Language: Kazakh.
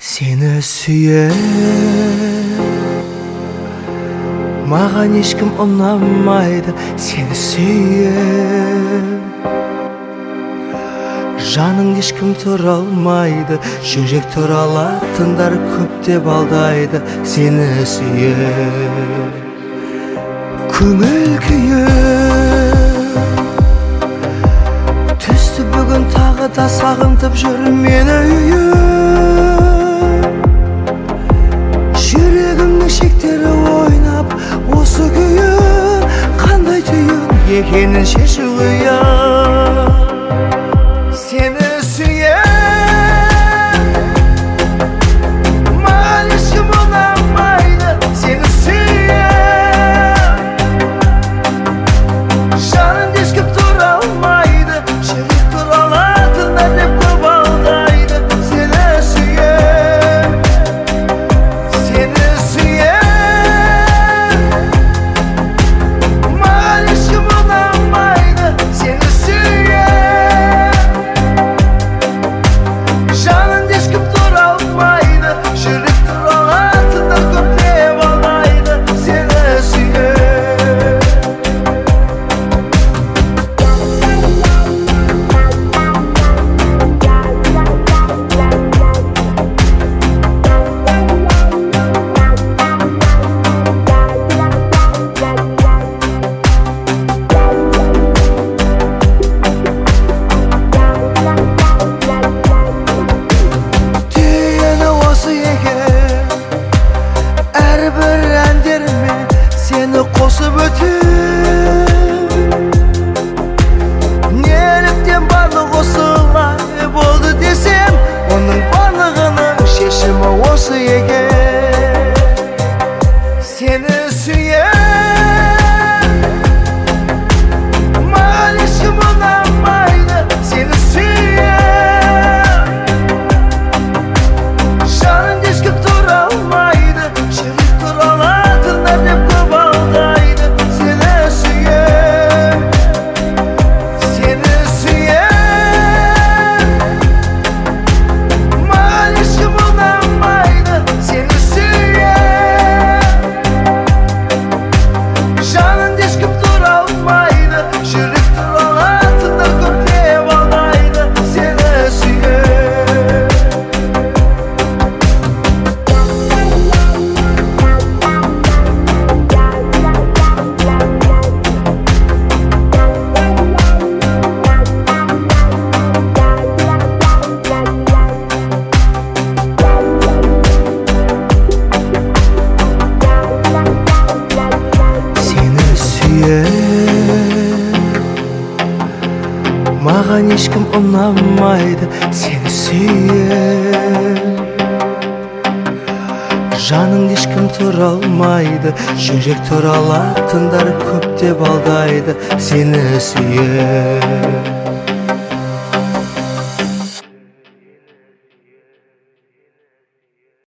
Seni süyer, mağan ешкім ұнамайды. Seni süyer, жаның ешкім тұра алмайды. Жүрек тұралатындар көп деп алдайды. Seni süyer, көңіл күйер, түсті бүгін тағы да сағынтып жүр мені үйір. Жүрегімнің шектері ойнап, осы күйі қандай түйін екенін шешу қиын. Seni süyer, mağan ешкім ұнамайды. Seni süyer, жаның ешкім тұра алмайды. Жүрек тұралатындар деп көп алдайды. Seni süyer, mağan ешкім ұнамайды. Seni süyer, жаның ешкім тұра алмайды. Жүрек тұралатындар көп деп алдайды. Seni süyer. Әрбір әндеріме сені қосып өтем. Неліктен барлық осылай болды десем, оның барлығының шешімі осы екен. Seni süyer, mağan ешкім ұнамайды. Seni süyer, жаның ешкім тұра алмайды. Жүрек тұралатындар деп көп алдайды. Seni süyer, mağan ешкім ұнамайды. Seni süyer, жаның ешкім тұра алмайды. Жүрек тұралатындар көп деп алдайды. Seni süyer. Seni süyer, mağan ешкім ұнамайды. Seni süyer, жаның ешкім тұра алмайды. Жүрек тұралатындар көп деп алдайды. Seni süyer.